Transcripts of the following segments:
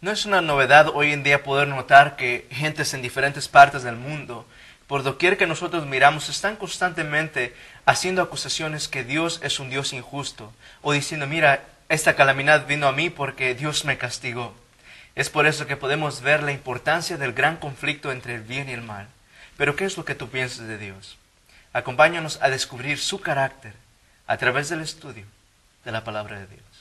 No es una novedad hoy en día poder notar que gentes en diferentes partes del mundo, por doquier que nosotros miramos, están constantemente haciendo acusaciones que Dios es un Dios injusto, o diciendo, mira, esta calamidad vino a mí porque Dios me castigó. Es por eso que podemos ver la importancia del gran conflicto entre el bien y el mal. Pero ¿qué es lo que tú piensas de Dios? Acompáñanos a descubrir su carácter a través del estudio de la palabra de Dios.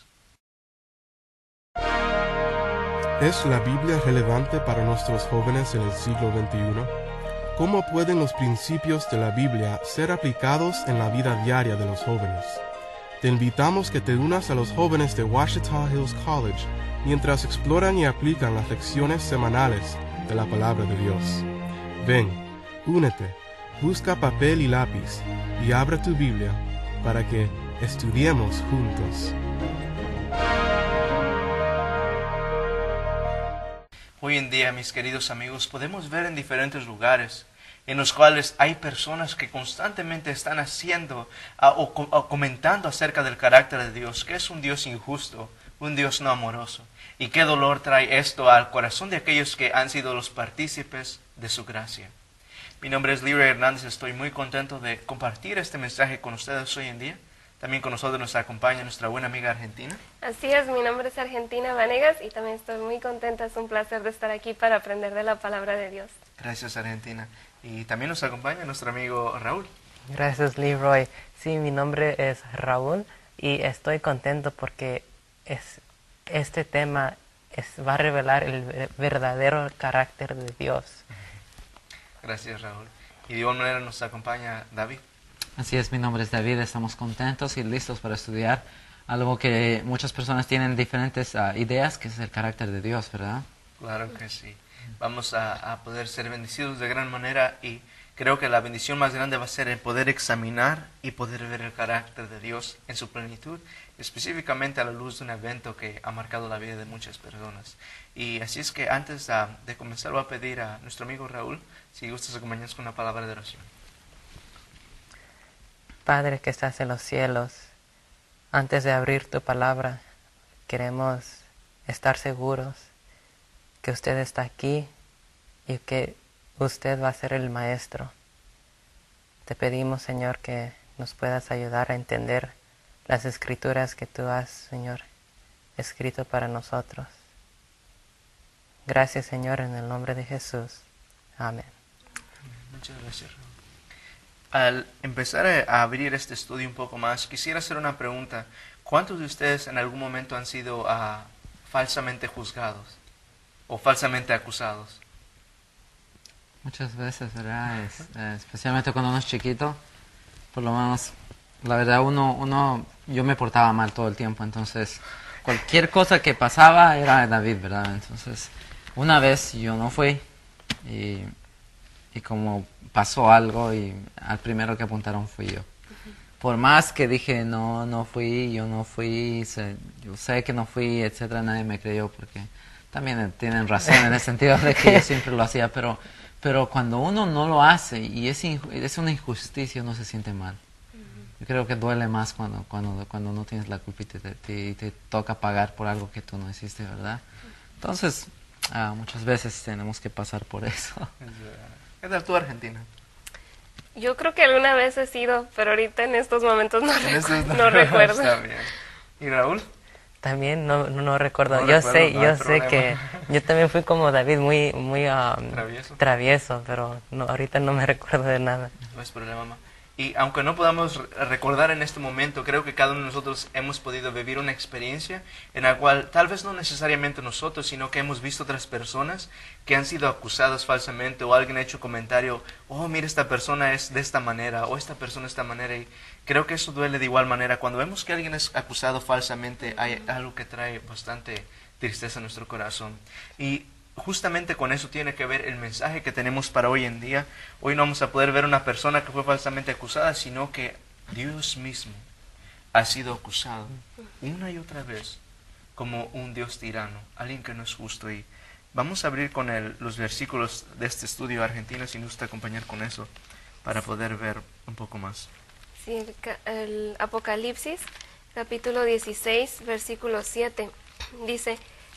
¿Es la Biblia relevante para nuestros jóvenes en el siglo XXI? ¿Cómo pueden los principios de la Biblia ser aplicados en la vida diaria de los jóvenes? Te invitamos que te unas a los jóvenes de Ouachita Hills College mientras exploran y aplican las lecciones semanales de la palabra de Dios. Ven, únete, busca papel y lápiz y abre tu Biblia para que estudiemos juntos. Hoy en día, mis queridos amigos, podemos ver en diferentes lugares en los cuales hay personas que constantemente están haciendo o comentando acerca del carácter de Dios, que es un Dios injusto, un Dios no amoroso. Y qué dolor trae esto al corazón de aquellos que han sido los partícipes de su gracia. Mi nombre es Leroy Hernández, estoy muy contento de compartir este mensaje con ustedes hoy en día. También con nosotros nos acompaña nuestra buena amiga Argentina. Así es, mi nombre es Argentina Vanegas y también estoy muy contenta, es un placer de estar aquí para aprender de la palabra de Dios. Gracias, Argentina. Y también nos acompaña nuestro amigo Raúl. Gracias, Leroy. Sí, mi nombre es Raúl y estoy contento porque este tema va a revelar el verdadero carácter de Dios. Gracias, Raúl. Y de igual manera nos acompaña David. Así es, mi nombre es David, estamos contentos y listos para estudiar algo que muchas personas tienen diferentes ideas, que es el carácter de Dios, ¿verdad? Claro que sí. Vamos a poder ser bendecidos de gran manera y creo que la bendición más grande va a ser el poder examinar y poder ver el carácter de Dios en su plenitud, específicamente a la luz de un evento que ha marcado la vida de muchas personas. Y así es que antes de comenzar voy a pedir a nuestro amigo Raúl si gustas acompañarnos con una palabra de oración. Padre que estás en los cielos, antes de abrir tu palabra, queremos estar seguros que usted está aquí y que usted va a ser el maestro. Te pedimos, Señor, que nos puedas ayudar a entender las escrituras que tú has, Señor, escrito para nosotros. Gracias, Señor, en el nombre de Jesús. Amén. Muchas gracias, Raúl. Al empezar a abrir este estudio un poco más, quisiera hacer una pregunta. ¿Cuántos de ustedes en algún momento han sido falsamente juzgados o falsamente acusados? Muchas veces, ¿verdad? Especialmente cuando uno es chiquito, por lo menos, la verdad, yo me portaba mal todo el tiempo, entonces cualquier cosa que pasaba era David, ¿verdad? Entonces, una vez yo no fui y como pasó algo y al primero que apuntaron fui yo. Por más que dije, no fui, yo no fui, yo sé que no fui, etcétera, nadie me creyó porque también tienen razón en el sentido de que yo siempre lo hacía, pero cuando uno no lo hace y es una injusticia, uno se siente mal. Yo creo que duele más cuando no tienes la culpa y te toca pagar por algo que tú no hiciste, ¿verdad? Entonces, muchas veces tenemos que pasar por eso. ¿Qué tal tú, Argentina? Yo creo que alguna vez he sido, pero ahorita en estos momentos no recuerdo. Está bien. ¿Y Raúl? También no recuerdo. No yo recuerdo, sé que yo también fui como David muy travieso, pero ahorita no me recuerdo de nada. No es problema, mamá. Y aunque no podamos recordar en este momento, creo que cada uno de nosotros hemos podido vivir una experiencia en la cual tal vez no necesariamente nosotros, sino que hemos visto otras personas que han sido acusadas falsamente o alguien ha hecho comentario, oh, mira, esta persona es de esta manera o esta persona de esta manera. Y creo que eso duele de igual manera. Cuando vemos que alguien es acusado falsamente, hay algo que trae bastante tristeza a nuestro corazón. Y justamente con eso tiene que ver el mensaje que tenemos para hoy en día. Hoy no vamos a poder ver una persona que fue falsamente acusada, sino que Dios mismo ha sido acusado una y otra vez como un Dios tirano, alguien que no es justo. Y vamos a abrir con los versículos de este estudio argentino, si nos gusta acompañar con eso, para poder ver un poco más. Sí, el Apocalipsis, capítulo 16, versículo 7, dice: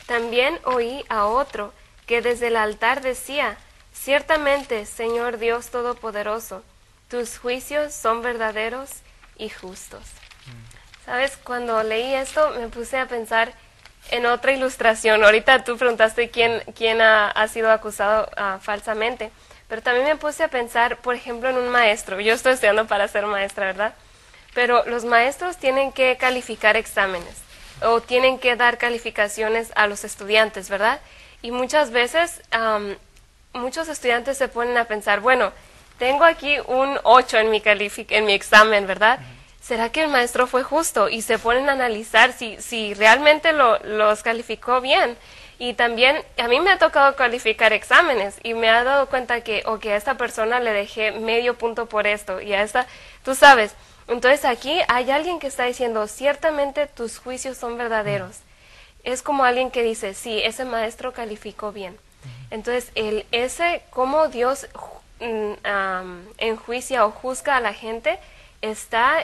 También oí a otro que desde el altar decía: ciertamente, Señor Dios Todopoderoso, tus juicios son verdaderos y justos. ¿Sabes? Cuando leí esto me puse a pensar en otra ilustración. Ahorita tú preguntaste quién ha sido acusado falsamente, pero también me puse a pensar, por ejemplo, en un maestro. Yo estoy estudiando para ser maestra, ¿verdad? Pero los maestros tienen que calificar exámenes o tienen que dar calificaciones a los estudiantes, ¿verdad? Y muchas veces muchos estudiantes se ponen a pensar, bueno, tengo aquí un 8 en mi examen, ¿verdad? ¿Será que el maestro fue justo? Y se ponen a analizar si realmente los calificó bien. Y también a mí me ha tocado calificar exámenes y me ha dado cuenta que a esta persona le dejé medio punto por esto y a esta, tú sabes. Entonces aquí hay alguien que está diciendo, ciertamente tus juicios son verdaderos. Es como alguien que dice, sí, ese maestro calificó bien. Entonces, cómo Dios enjuicia o juzga a la gente está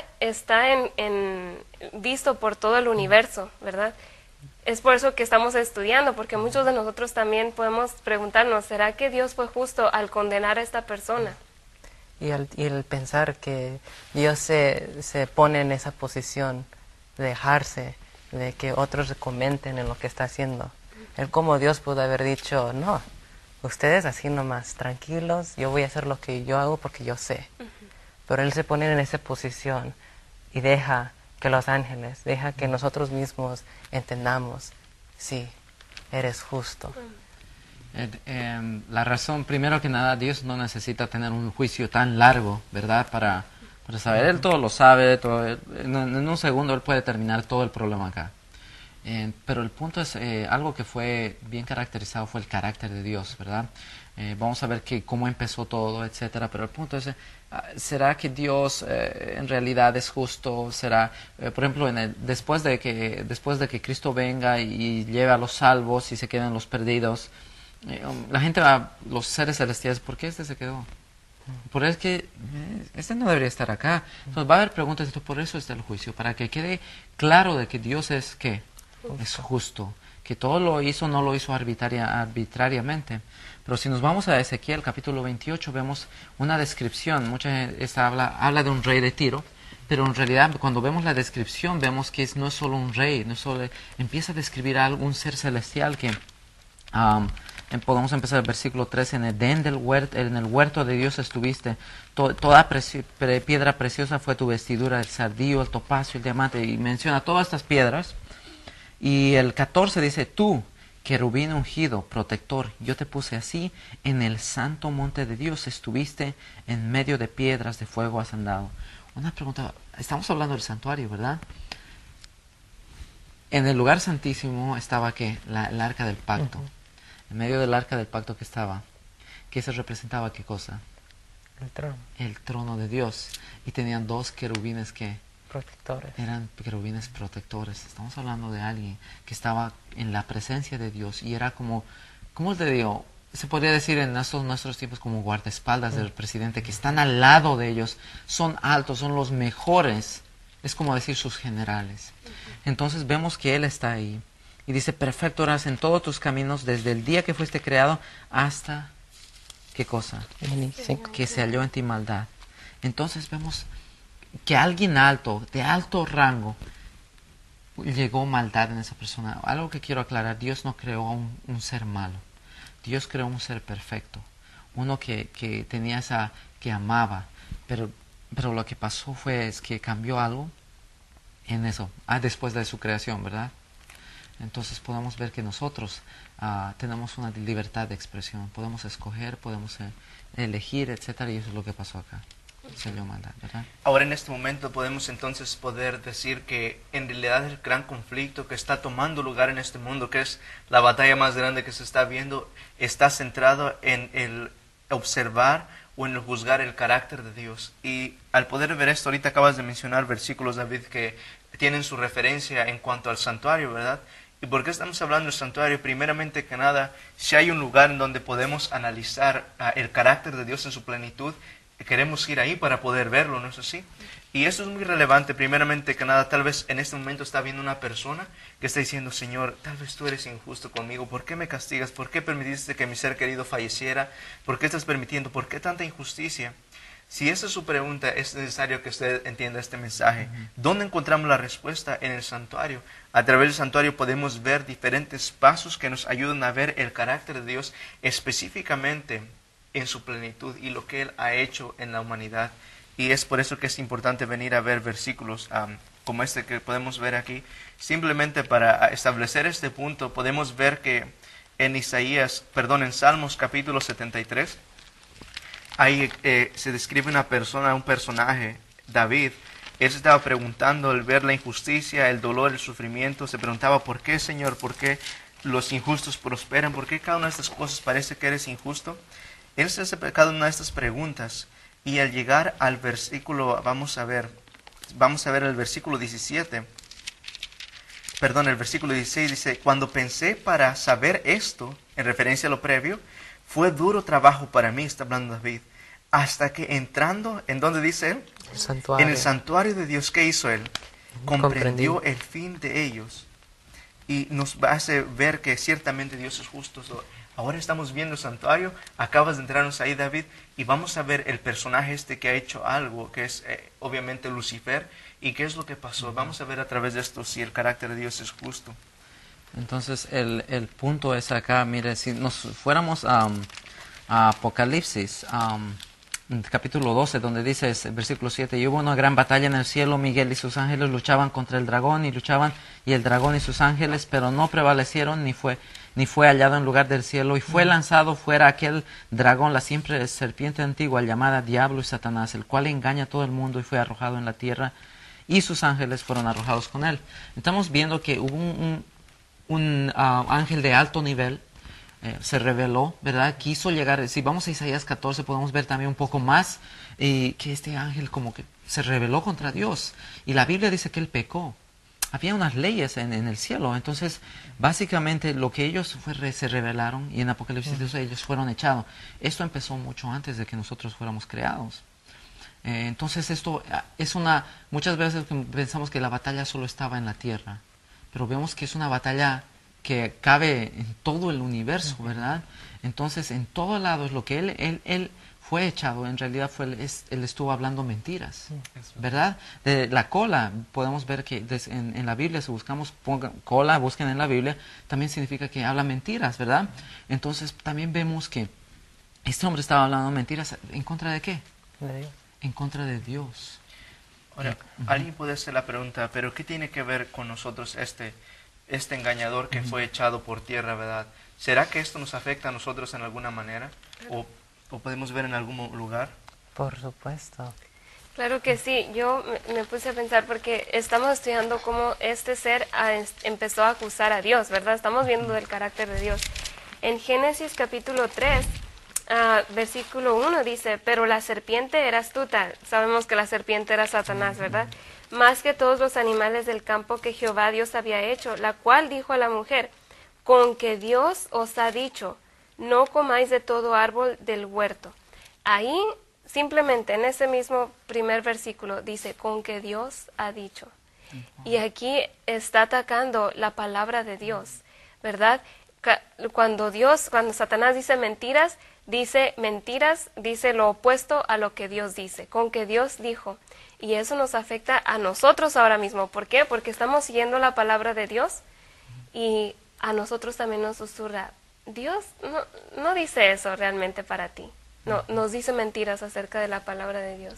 visto por todo el universo, ¿verdad? Es por eso que estamos estudiando, porque muchos de nosotros también podemos preguntarnos, ¿será que Dios fue justo al condenar a esta persona? Y el pensar que Dios se pone en esa posición de dejarse, de que otros comenten en lo que está haciendo. Él como Dios pudo haber dicho, no, ustedes así nomás, tranquilos, yo voy a hacer lo que yo hago porque yo sé. Pero Él se pone en esa posición y deja que los ángeles, deja que nosotros mismos entendamos, sí, eres justo. La razón, primero que nada, Dios no necesita tener un juicio tan largo, ¿verdad? Para saber, Él todo lo sabe, en un segundo Él puede terminar todo el problema acá. Pero el punto es, algo que fue bien caracterizado fue el carácter de Dios, ¿verdad? Vamos a ver cómo empezó todo, etcétera, pero el punto es, ¿será que Dios en realidad es justo? ¿Será, por ejemplo, después de que Cristo venga y lleve a los salvos y se queden los perdidos, la gente va, los seres celestiales, ¿por qué este se quedó? Por eso es que este no debería estar acá. Entonces va a haber preguntas, por eso está el juicio, para que quede claro de que Dios es ¿qué? Es justo, que todo lo hizo, no lo hizo arbitrariamente. Pero si nos vamos a Ezequiel capítulo 28, vemos una descripción. Mucha gente habla de un rey de Tiro, pero en realidad cuando vemos la descripción vemos que no es solo un rey, empieza a describir a un ser celestial que podemos empezar el versículo 3, en el huerto de Dios estuviste, toda piedra preciosa fue tu vestidura, el sardillo, el topacio, el diamante, y menciona todas estas piedras. Y el 14 dice, tú, querubín ungido, protector, yo te puse así, en el santo monte de Dios estuviste, en medio de piedras de fuego has andado. Una pregunta, estamos hablando del santuario, ¿verdad? En el lugar santísimo estaba ¿qué? El arca del pacto. En medio del arca del pacto que estaba, ¿qué se representaba? ¿Qué cosa? El trono. El trono de Dios. Y tenían dos querubines que Protectores. eran querubines protectores. Estamos hablando de alguien que estaba en la presencia de Dios y era como, ¿cómo te digo? Se podría decir en nuestros tiempos como guardaespaldas del presidente, que están al lado de ellos, son altos, son los mejores, es como decir sus generales. Entonces vemos que Él está ahí y dice, perfecto eras en todos tus caminos desde el día que fuiste creado hasta, ¿qué cosa? Que se halló en ti maldad. Entonces vemos que alguien alto, de alto rango, llegó maldad en esa persona. Algo que quiero aclarar, Dios no creó un ser malo. Dios creó un ser perfecto. Uno que tenía que amaba. Pero lo que pasó es que cambió algo en eso, después de su creación, ¿verdad? Entonces podemos ver que nosotros tenemos una libertad de expresión. Podemos escoger, podemos elegir, etcétera, y eso es lo que pasó acá. Salió maldad, ¿verdad? Ahora en este momento podemos entonces poder decir que en realidad el gran conflicto que está tomando lugar en este mundo, que es la batalla más grande que se está viendo, está centrado en el observar o en el juzgar el carácter de Dios. Y al poder ver esto, ahorita acabas de mencionar versículos, David, que tienen su referencia en cuanto al santuario, ¿verdad? ¿Y por qué estamos hablando del santuario? Primeramente que nada, si hay un lugar en donde podemos analizar el carácter de Dios en su plenitud, queremos ir ahí para poder verlo, ¿no es así? Y eso es muy relevante, primeramente que nada, tal vez en este momento está viendo una persona que está diciendo, Señor, tal vez tú eres injusto conmigo, ¿por qué me castigas? ¿Por qué permitiste que mi ser querido falleciera? ¿Por qué estás permitiendo? ¿Por qué tanta injusticia? Si esa es su pregunta, es necesario que usted entienda este mensaje. ¿Dónde encontramos la respuesta? En el santuario. A través del santuario podemos ver diferentes pasos que nos ayudan a ver el carácter de Dios específicamente en su plenitud y lo que Él ha hecho en la humanidad. Y es por eso que es importante venir a ver versículos como este que podemos ver aquí. Simplemente para establecer este punto, podemos ver que en Salmos capítulo 73, ahí se describe una persona, un personaje, David. Él se estaba preguntando al ver la injusticia, el dolor, el sufrimiento, se preguntaba, ¿por qué, Señor? ¿Por qué los injustos prosperan? ¿Por qué cada una de estas cosas parece que eres injusto? Él se hace cada una de estas preguntas. Y al llegar al versículo, vamos a ver el versículo 17. Perdón, el versículo 16 dice, cuando pensé para saber esto, en referencia a lo previo, fue duro trabajo para mí, está hablando David, hasta que entrando, ¿en dónde dice él? El santuario. En el santuario de Dios, ¿qué hizo él? Comprendió el fin de ellos. Y nos hace ver que ciertamente Dios es justo. Ahora estamos viendo el santuario, acabas de entrarnos ahí, David, y vamos a ver el personaje que ha hecho algo, que es obviamente Lucifer, y qué es lo que pasó. Vamos a ver a través de esto si el carácter de Dios es justo. Entonces el punto es acá, mire, si nos fuéramos a Apocalipsis, capítulo 12, donde dice, versículo 7, y hubo una gran batalla en el cielo, Miguel y sus ángeles luchaban contra el dragón, y el dragón y sus ángeles, pero no prevalecieron, ni fue hallado en lugar del cielo, y fue lanzado fuera aquel dragón, la siempre serpiente antigua, llamada Diablo y Satanás, el cual engaña a todo el mundo, y fue arrojado en la tierra, y sus ángeles fueron arrojados con él. Estamos viendo que hubo un ángel de alto nivel, se reveló, ¿verdad? Quiso llegar, si vamos a Isaías 14 podemos ver también un poco más que este ángel como que se rebeló contra Dios, y la Biblia dice que él pecó. Había unas leyes en el cielo, entonces básicamente lo que ellos se rebelaron, y en Apocalipsis 12 ellos fueron echados. Esto empezó mucho antes de que nosotros fuéramos creados. Entonces esto es muchas veces pensamos que la batalla solo estaba en la tierra, pero vemos que es una batalla que cabe en todo el universo, ¿verdad? Entonces en todo lado es lo que él fue echado, en realidad él estuvo hablando mentiras, ¿verdad? De la cola, podemos ver que en la Biblia, si buscamos cola, busquen en la Biblia, también significa que habla mentiras, ¿verdad? Entonces también vemos que este hombre estaba hablando mentiras, ¿en contra de qué? De Dios. En contra de Dios. Ahora, alguien puede hacer la pregunta, ¿pero qué tiene que ver con nosotros este engañador que fue echado por tierra, verdad? ¿Será que esto nos afecta a nosotros en alguna manera? ¿O podemos ver en algún lugar? Por supuesto. Claro que sí, yo me puse a pensar porque estamos estudiando cómo este ser empezó a acusar a Dios, ¿verdad? Estamos viendo el carácter de Dios. En Génesis capítulo 3, versículo 1 dice, pero la serpiente era astuta. Sabemos que la serpiente era Satanás, ¿verdad? Más que todos los animales del campo que Jehová Dios había hecho, la cual dijo a la mujer, con que Dios os ha dicho, no comáis de todo árbol del huerto. Ahí, simplemente en ese mismo primer versículo, dice, con que Dios ha dicho. Y aquí está atacando la palabra de Dios, ¿verdad? Cuando Satanás dice mentiras, dice lo opuesto a lo que Dios dice, con que Dios dijo. Y eso nos afecta a nosotros ahora mismo. ¿Por qué? Porque estamos siguiendo la palabra de Dios y a nosotros también nos susurra, Dios no dice eso realmente para ti. No, nos dice mentiras acerca de la palabra de Dios.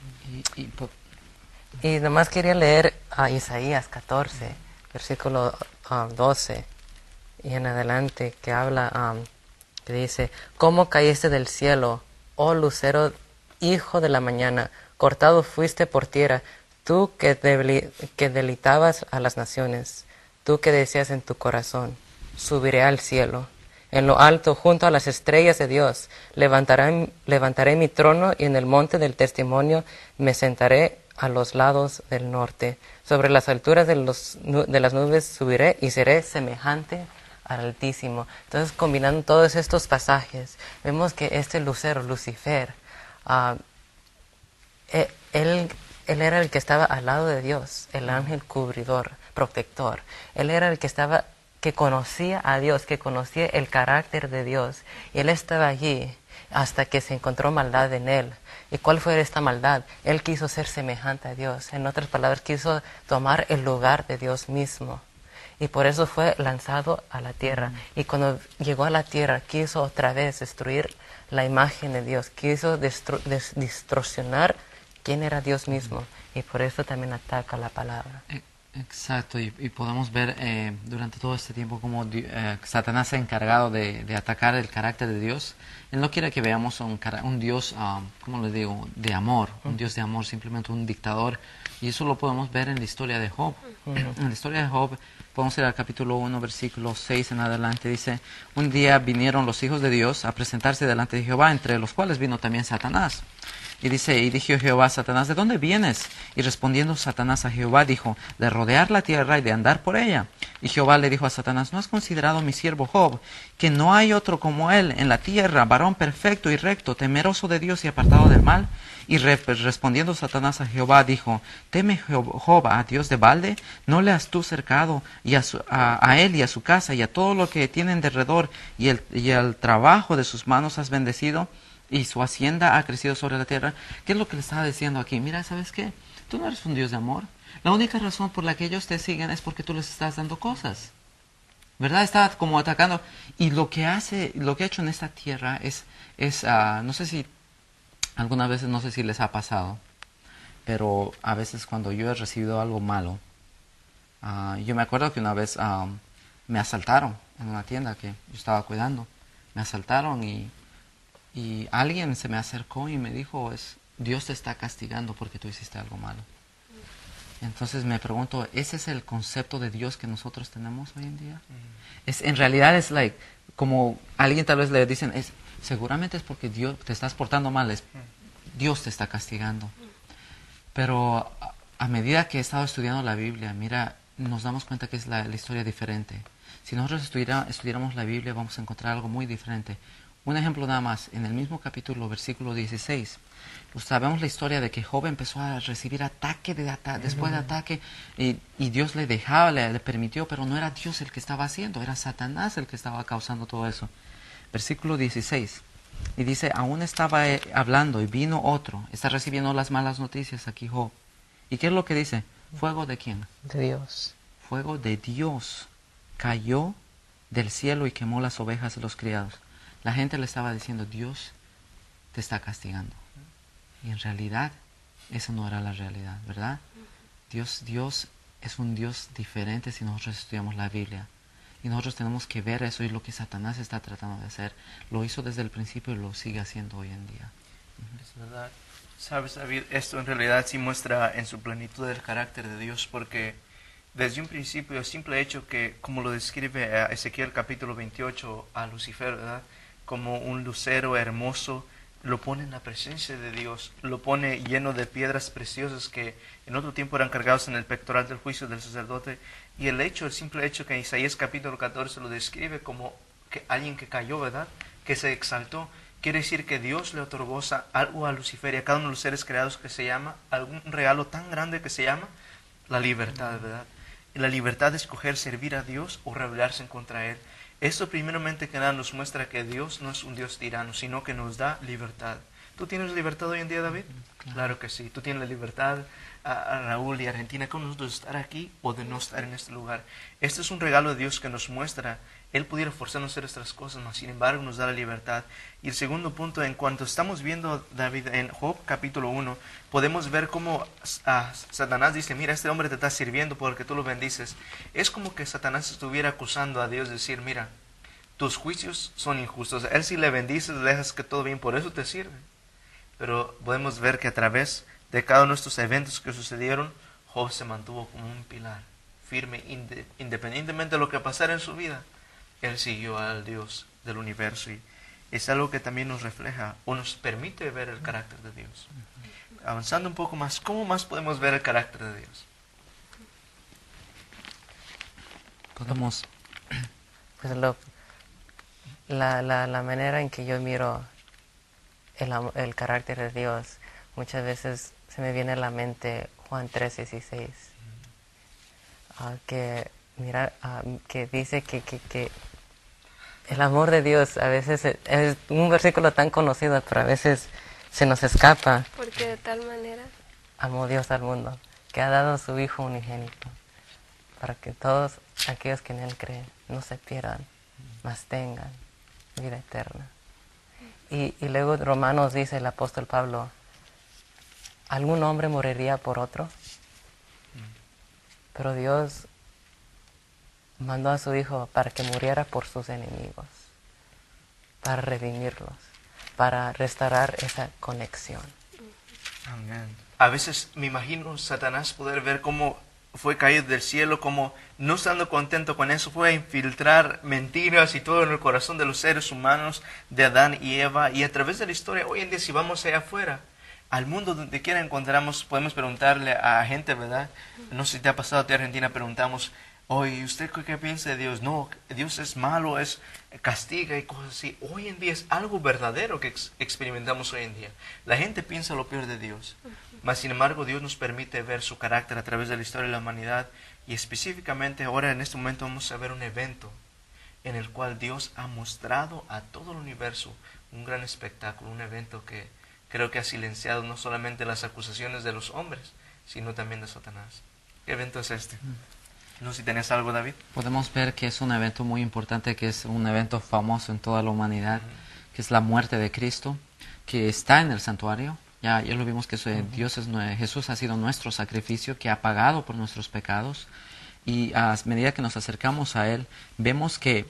Y nomás quería leer a Isaías 14, versículo 12 y en adelante, que habla, que dice, ¿cómo caíste del cielo, oh lucero, hijo de la mañana? Cortado fuiste por tierra, tú que deleitabas a las naciones, tú que decías en tu corazón, subiré al cielo. En lo alto, junto a las estrellas de Dios, levantaré mi trono, y en el monte del testimonio me sentaré a los lados del norte. Sobre las alturas de las nubes subiré y seré semejante al Altísimo. Entonces, combinando todos estos pasajes, vemos que este lucero, Lucifer, él Él era el que estaba al lado de Dios, el ángel cubridor, protector. Él era el que conocía a Dios, que conocía el carácter de Dios. Y él estaba allí hasta que se encontró maldad en él. ¿Y cuál fue esta maldad? Él quiso ser semejante a Dios. En otras palabras, quiso tomar el lugar de Dios mismo. Y por eso fue lanzado a la tierra. Y cuando llegó a la tierra, quiso otra vez destruir la imagen de Dios. Quiso distorsionar quién era Dios mismo. Y por eso también ataca la palabra. Exacto, y podemos ver durante todo este tiempo cómo Satanás se ha encargado de atacar el carácter de Dios. Él no quiere que veamos un Dios, ¿cómo le digo?, de amor, un Dios de amor, simplemente un dictador. Y eso lo podemos ver en la historia de Job. En la historia de Job, podemos ir al capítulo 1, versículo 6 en adelante, dice: un día vinieron los hijos de Dios a presentarse delante de Jehová, entre los cuales vino también Satanás. Y dice, y dijo Jehová a Satanás: ¿de dónde vienes? Y respondiendo Satanás a Jehová, dijo: de rodear la tierra y de andar por ella. Y Jehová le dijo a Satanás: ¿no has considerado mi siervo Job, que no hay otro como él en la tierra, varón perfecto y recto, temeroso de Dios y apartado del mal? Y respondiendo Satanás a Jehová, dijo: ¿teme Job a Dios de balde? ¿No le has tú cercado y a él y a su casa y a todo lo que tienen derredor, y el trabajo de sus manos has bendecido? Y su hacienda ha crecido sobre la tierra. ¿Qué es lo que le estaba diciendo aquí? Mira, ¿sabes qué? Tú no eres un Dios de amor. La única razón por la que ellos te siguen es porque tú les estás dando cosas, ¿verdad? Está como atacando. Y lo que ha hecho en esta tierra es no sé si algunas veces, no sé si les ha pasado, pero a veces cuando yo he recibido algo malo, yo me acuerdo que una vez me asaltaron en una tienda que yo estaba cuidando. Me asaltaron y alguien se me acercó y me dijo: Dios te está castigando porque tú hiciste algo malo. Entonces me pregunto, ¿ese es el concepto de Dios que nosotros tenemos hoy en día? En realidad es como alguien tal vez le dicen, seguramente es porque Dios te estás portando mal, Dios te está castigando. Pero a medida que he estado estudiando la Biblia, mira, nos damos cuenta que es la historia diferente. Si nosotros estudiáramos la Biblia, vamos a encontrar algo muy diferente. Un ejemplo nada más, en el mismo capítulo, versículo 16, sabemos la historia de que Job empezó a recibir ataque después de ataque, y Dios le dejaba, le permitió, pero no era Dios el que estaba haciendo, era Satanás el que estaba causando todo eso. Versículo 16, y dice: aún estaba hablando y vino otro, está recibiendo las malas noticias aquí Job. ¿Y qué es lo que dice? ¿Fuego de quién? De Dios. Fuego de Dios cayó del cielo y quemó las ovejas de los criados. La gente le estaba diciendo: Dios te está castigando. Y en realidad, esa no era la realidad, ¿verdad? Dios es un Dios diferente si nosotros estudiamos la Biblia. Y nosotros tenemos que ver eso, y lo que Satanás está tratando de hacer. Lo hizo desde el principio y lo sigue haciendo hoy en día. Es verdad. Sabes, David, esto en realidad sí muestra en su plenitud el carácter de Dios, porque desde un principio, el simple hecho que, como lo describe a Ezequiel capítulo 28 a Lucifer, ¿verdad?, como un lucero hermoso, lo pone en la presencia de Dios, lo pone lleno de piedras preciosas que en otro tiempo eran cargados en el pectoral del juicio del sacerdote. Y el simple hecho que en Isaías capítulo 14 lo describe como que alguien que cayó, ¿verdad?, que se exaltó, quiere decir que Dios le otorgó algo a Lucifer y a cada uno de los seres creados que se llama, algún regalo tan grande que se llama la libertad, ¿verdad? Y la libertad de escoger servir a Dios o rebelarse en contra Él. Esto primeramente que nada nos muestra que Dios no es un Dios tirano, sino que nos da libertad. ¿Tú tienes libertad hoy en día, David? Claro que sí. Tú tienes la libertad, a Raúl y Argentina, con nosotros de estar aquí o de no estar en este lugar. Este es un regalo de Dios que nos muestra. Él pudiera forzarnos a hacer estas cosas, mas sin embargo nos da la libertad. Y el segundo punto, en cuanto estamos viendo, David, en Job capítulo 1, podemos ver cómo Satanás dice: mira, este hombre te está sirviendo porque tú lo bendices. Es como que Satanás estuviera acusando a Dios, decir: mira, tus juicios son injustos. Él si le bendices, le dejas que todo bien, por eso te sirve. Pero podemos ver que a través de cada uno de estos eventos que sucedieron, Job se mantuvo como un pilar, firme, independientemente de lo que pasara en su vida. Él siguió al Dios del universo, y es algo que también nos refleja o nos permite ver el carácter de Dios. Avanzando un poco más, ¿cómo más podemos ver el carácter de Dios? Podemos... Pues la manera en que yo miro el carácter de Dios, muchas veces se me viene a la mente Juan 3:16, que dice que el amor de Dios a veces es un versículo tan conocido, pero a veces se nos escapa. Porque de tal manera Amó Dios al mundo, que ha dado a su Hijo unigénito, para que todos aquellos que en Él creen no se pierdan, mas tengan vida eterna. Y luego Romanos dice el apóstol Pablo, ¿algún hombre moriría por otro? Pero Dios mandó a su Hijo para que muriera por sus enemigos, para redimirlos, para restaurar esa conexión. Amén. A veces me imagino Satanás poder ver cómo fue caído del cielo, como no estando contento con eso, fue a infiltrar mentiras y todo en el corazón de los seres humanos, de Adán y Eva. Y a través de la historia, hoy en día, si vamos allá afuera, al mundo donde quiera encontramos, podemos preguntarle a gente, ¿verdad? No sé si te ha pasado a ti, Argentina, preguntamos, oye, ¿usted qué piensa de Dios? No, Dios es malo, castiga y cosas así. Hoy en día es algo verdadero que experimentamos hoy en día. La gente piensa lo peor de Dios. Mas, sin embargo, Dios nos permite ver su carácter a través de la historia de la humanidad. Y específicamente ahora, en este momento, vamos a ver un evento en el cual Dios ha mostrado a todo el universo un gran espectáculo, un evento que creo que ha silenciado no solamente las acusaciones de los hombres, sino también de Satanás. ¿Qué evento es este? No sé si tenés algo, David. Podemos ver que es un evento muy importante, que es un evento famoso en toda la humanidad, que es la muerte de Cristo, que está en el santuario. Ya lo vimos que Jesús ha sido nuestro sacrificio, que ha pagado por nuestros pecados. Y a medida que nos acercamos a Él, vemos que,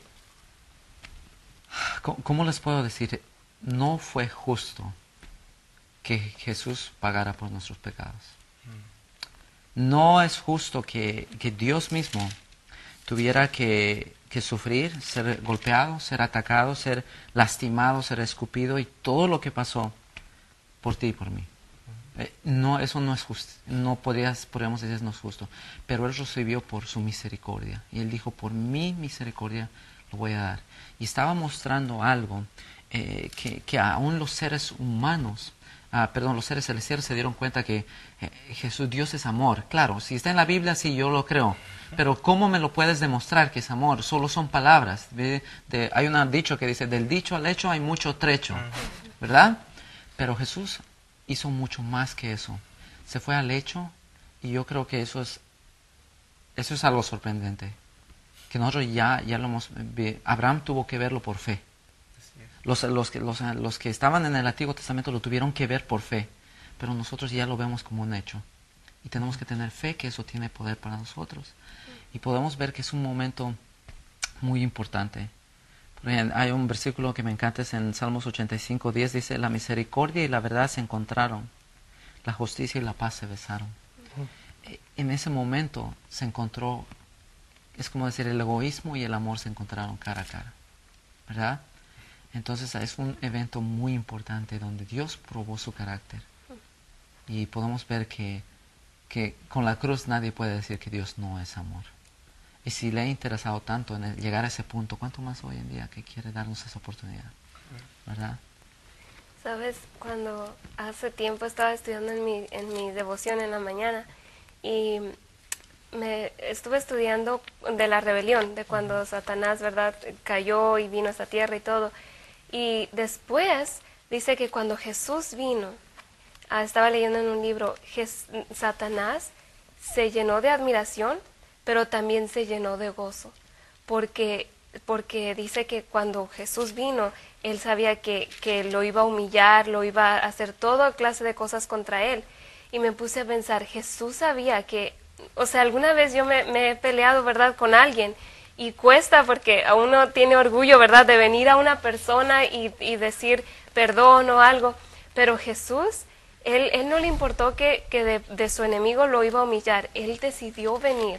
¿cómo les puedo decir? No fue justo que Jesús pagara por nuestros pecados. No es justo que Dios mismo tuviera que sufrir, ser golpeado, ser atacado, ser lastimado, ser escupido y todo lo que pasó por ti y por mí. No, eso no es justo. Podríamos decir no es justo. Pero Él recibió por su misericordia. Y Él dijo, por mi misericordia lo voy a dar. Y estaba mostrando algo que aún los seres humanos, los seres celestiales se dieron cuenta que Jesús, Dios es amor. Claro, si está en la Biblia, sí, yo lo creo. Pero ¿cómo me lo puedes demostrar que es amor? Solo son palabras. Hay un dicho que dice, del dicho al hecho hay mucho trecho, ¿verdad? Pero Jesús hizo mucho más que eso. Se fue al hecho y yo creo que eso es algo sorprendente. Que nosotros ya lo hemos... Abraham tuvo que verlo por fe. Los que estaban en el Antiguo Testamento lo tuvieron que ver por fe, pero nosotros ya lo vemos como un hecho. Y tenemos que tener fe que eso tiene poder para nosotros. Y podemos ver que es un momento muy importante. Hay un versículo que me encanta, es en Salmos 85:10, dice, la misericordia y la verdad se encontraron, la justicia y la paz se besaron. En ese momento se encontró, es como decir, el egoísmo y el amor se encontraron cara a cara, ¿verdad? Entonces es un evento muy importante donde Dios probó su carácter. Y podemos ver que con la cruz nadie puede decir que Dios no es amor. Y si le ha interesado tanto en llegar a ese punto, ¿cuánto más hoy en día que quiere darnos esa oportunidad? ¿Verdad? Sabes, cuando hace tiempo estaba estudiando en mi devoción en la mañana y me estuve estudiando de la rebelión, de cuando Satanás, ¿verdad?, cayó y vino a esta tierra y todo. Y después dice que cuando Jesús vino, estaba leyendo en un libro, Satanás se llenó de admiración, pero también se llenó de gozo, porque dice que cuando Jesús vino, él sabía que lo iba a humillar, lo iba a hacer toda clase de cosas contra él. Y me puse a pensar, Jesús sabía que, o sea, alguna vez yo me he peleado, ¿verdad?, con alguien, y cuesta porque a uno tiene orgullo, ¿verdad?, de venir a una persona y decir perdón o algo, pero Jesús, él no le importó que de su enemigo lo iba a humillar, él decidió venir.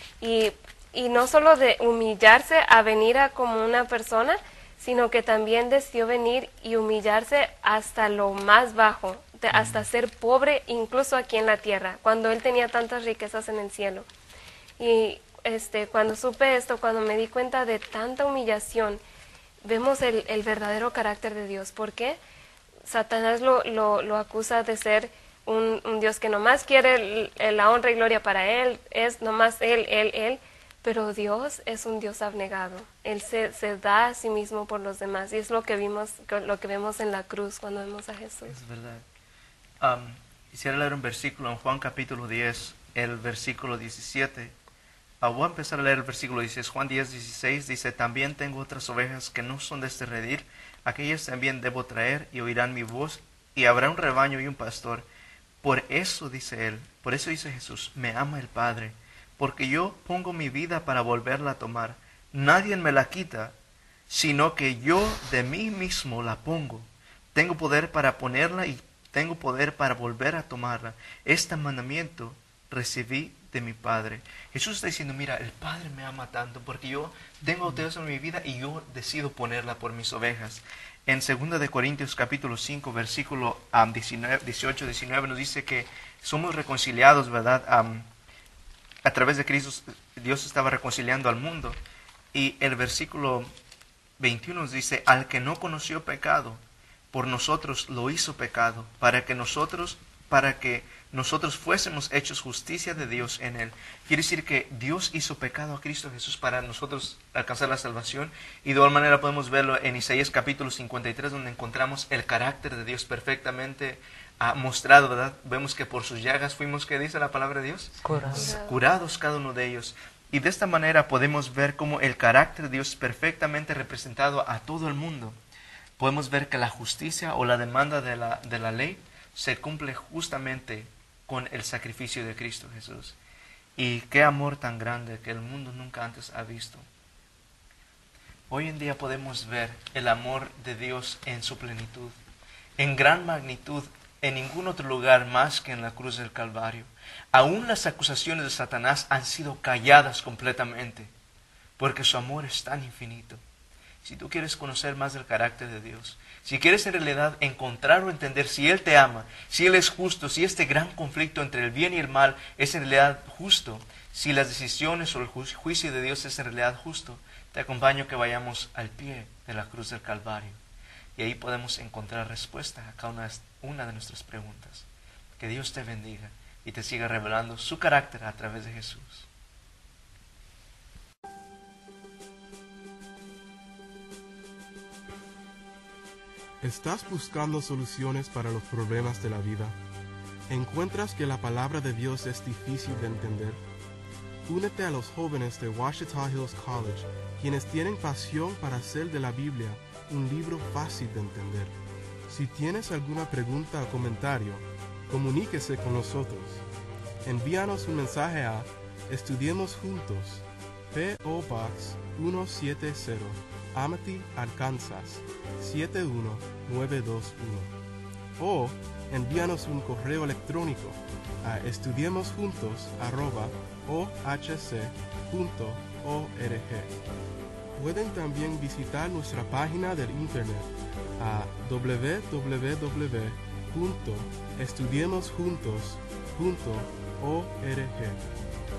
Y no solo de humillarse a venir a como una persona, sino que también decidió venir y humillarse hasta lo más bajo, hasta ser pobre incluso aquí en la tierra, cuando él tenía tantas riquezas en el cielo. Y cuando supe esto, cuando me di cuenta de tanta humillación, vemos el verdadero carácter de Dios. ¿Por qué? Satanás lo acusa de ser un Dios que nomás quiere la honra y gloria para Él, es nomás Él, pero Dios es un Dios abnegado. Él se da a sí mismo por los demás, y es lo que vemos en la cruz cuando vemos a Jesús. Es verdad. Quisiera leer un versículo en Juan capítulo 10, el versículo 17. Voy a empezar a leer el versículo 16. Juan 10, 16 dice: también tengo otras ovejas que no son de este redil, aquellas también debo traer, y oirán mi voz, y habrá un rebaño y un pastor. Por eso dice él, por eso dice Jesús, me ama el Padre, porque yo pongo mi vida para volverla a tomar. Nadie me la quita, sino que yo de mí mismo la pongo. Tengo poder para ponerla y tengo poder para volver a tomarla. Este mandamiento recibí de mi Padre. Jesús está diciendo, mira, el Padre me ama tanto porque yo tengo autoridad sobre mi vida y yo decido ponerla por mis ovejas. En 2 de Corintios capítulo 5, versículo 18-19 nos dice que somos reconciliados, ¿verdad? A través de Cristo Dios estaba reconciliando al mundo. Y el versículo 21 nos dice, al que no conoció pecado, por nosotros lo hizo pecado, para que nosotros fuésemos hechos justicia de Dios en él. Quiere decir que Dios hizo pecado a Cristo Jesús para nosotros alcanzar la salvación, y de igual manera podemos verlo en Isaías capítulo 53, donde encontramos el carácter de Dios perfectamente mostrado, ¿verdad? Vemos que por sus llagas fuimos, ¿qué dice la palabra de Dios? Curados cada uno de ellos. Y de esta manera podemos ver cómo el carácter de Dios perfectamente representado a todo el mundo. Podemos ver que la justicia o la demanda de la ley se cumple justamente con el sacrificio de Cristo Jesús. Y qué amor tan grande que el mundo nunca antes ha visto. Hoy en día podemos ver el amor de Dios en su plenitud, en gran magnitud, en ningún otro lugar más que en la cruz del Calvario. Aún las acusaciones de Satanás han sido calladas completamente, porque su amor es tan infinito. Si tú quieres conocer más del carácter de Dios, si quieres en realidad encontrar o entender si Él te ama, si Él es justo, si este gran conflicto entre el bien y el mal es en realidad justo, si las decisiones o el juicio de Dios es en realidad justo, te acompaño que vayamos al pie de la cruz del Calvario. Y ahí podemos encontrar respuesta a cada una de nuestras preguntas. Que Dios te bendiga y te siga revelando su carácter a través de Jesús. ¿Estás buscando soluciones para los problemas de la vida? ¿Encuentras que la palabra de Dios es difícil de entender? Únete a los jóvenes de Ouachita Hills College, quienes tienen pasión para hacer de la Biblia un libro fácil de entender. Si tienes alguna pregunta o comentario, comuníquese con nosotros. Envíanos un mensaje a Estudiemos Juntos, P.O. Box 170, Amity, Arkansas 71921, o envíanos un correo electrónico a estudiemosjuntos@ohc.org. Pueden también visitar nuestra página del internet a www.estudiemosjuntos.org.